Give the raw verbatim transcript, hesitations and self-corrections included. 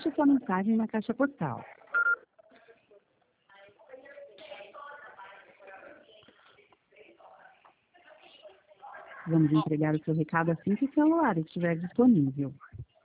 deixe sua mensagem na caixa postal. Vamos entregar o seu recado assim que o celular estiver disponível.